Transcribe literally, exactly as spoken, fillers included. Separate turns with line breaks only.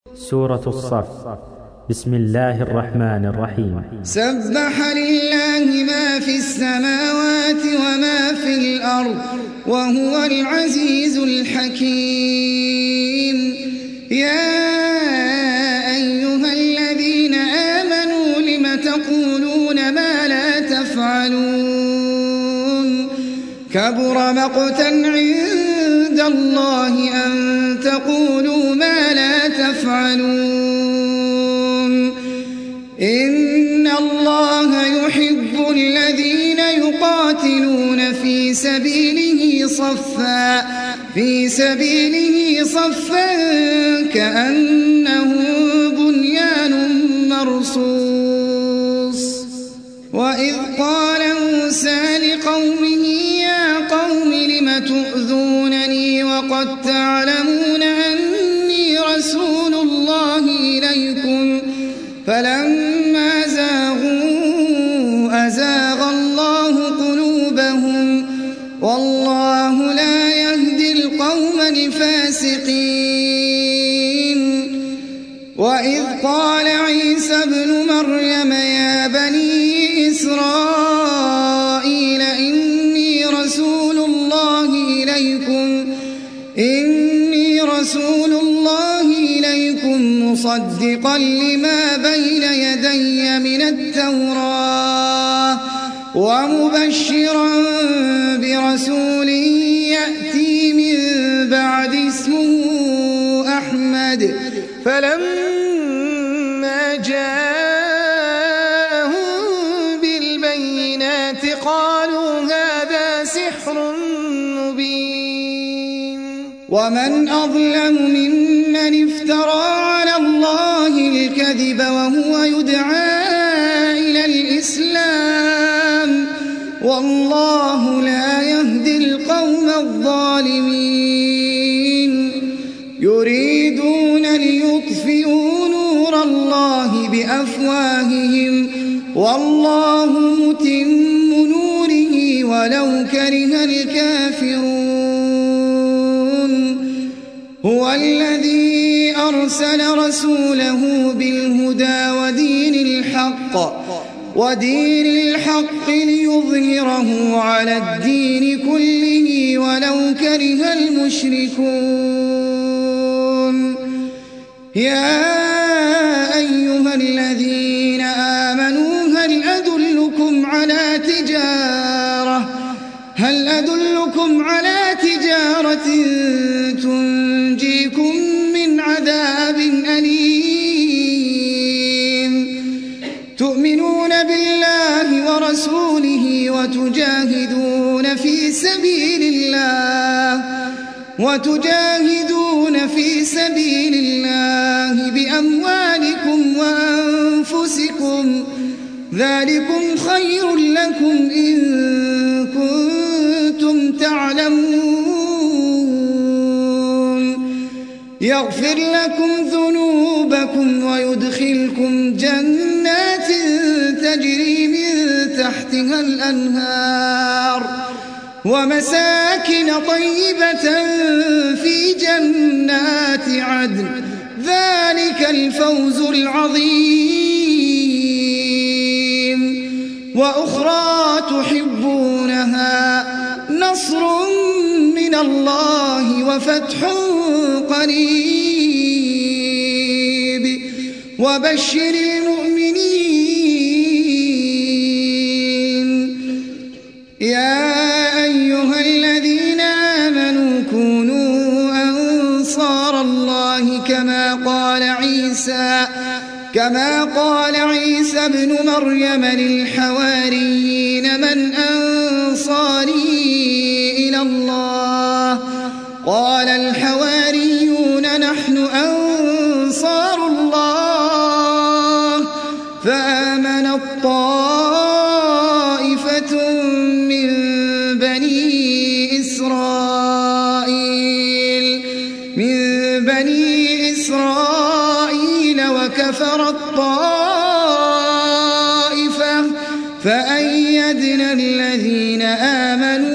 سورة الصف. بسم الله الرحمن الرحيم.
سبح لله ما في السماوات وما في الأرض وهو العزيز الحكيم. يا أيها الذين آمنوا لم تقولون ما لا تفعلون كبر مقتا عند الله أن تقولوا ما لا تفعلون. إن الله يحب الذين يقاتلون في سبيله صفا في سبيله صفا كأنه بنيان مرصوص. وإذ قال موسى لقومه يا قوم لم تؤذونني وقد تعلمون أني رسول الله إليكم فلما زاغوا أزاغ الله قلوبهم والله لا يهدي القوم الفاسقين. وإذ قال عيسى ابن مريم يا بني إسرائيل إني رسول الله إليكم إني رسول الله إليكم مصدقا لما بين يدي من التوراة ومبشرا برسول يأتي من بعد اسمه أحمد. فلما جاءهم بالبينات قالوا هذا سحر مبين. ومن أظلم ممن افترى على الله الكذب وهو يدعى إلى الإسلام والله لا يهدي القوم الظالمين. يريدون ليطفئوا نور الله بأفواههم والله متم نوره ولو كره الكافرون. هو الذي أرسل رسوله بالهدى ودين الحق ودين الحق ليظهره على الدين كله ولو كره المشركون. يا أيها الذين آمنوا هل أدلكم على تجارة هل أدلكم على تجارة تنجيكم من عذاب أليم تؤمنون بالله ورسوله وتجاهدون في سبيل الله وتجاهدون في سبيل الله بأموالكم وأنفسكم ذلكم خير لكم إن كنتم تعلمون. يغفر لكم ذنوبكم ويدخلكم جنات تجري من تحتها الأنهار ومساكن طيبة في جنات عدن ذلك الفوز العظيم. وأخرى تحبونها نصر من الله وفتح قريب وبشر المؤمنين. يا أيها الذين آمنوا كونوا أنصار الله كما قال عيسى كما قال عيسى ابن مريم للحواريين من أنصاري إلى الله قال الحواريون نحن أنصار الله. فآمن الطائفة من بني إسرائيل من بني إسرائيل وكفر الطائفة فأيدنا الذين آمنوا